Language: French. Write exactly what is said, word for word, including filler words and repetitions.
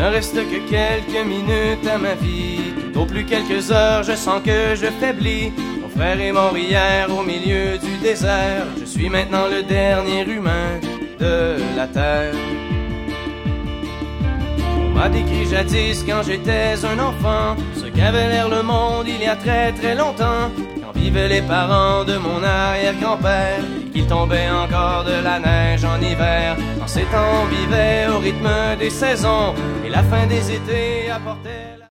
ne reste que quelques minutes à ma vie. Au plus quelques heures, je sens que je faiblis. Mon frère est mort hier au milieu du désert. Je suis maintenant le dernier humain de la terre. On m'a décrit jadis quand j'étais un enfant ce qu'avait l'air le monde il y a très très longtemps, quand vivaient les parents de mon arrière-grand-père et qu'il tombait encore de la neige en hiver. En ces temps on vivait au rythme des saisons et la fin des étés apportait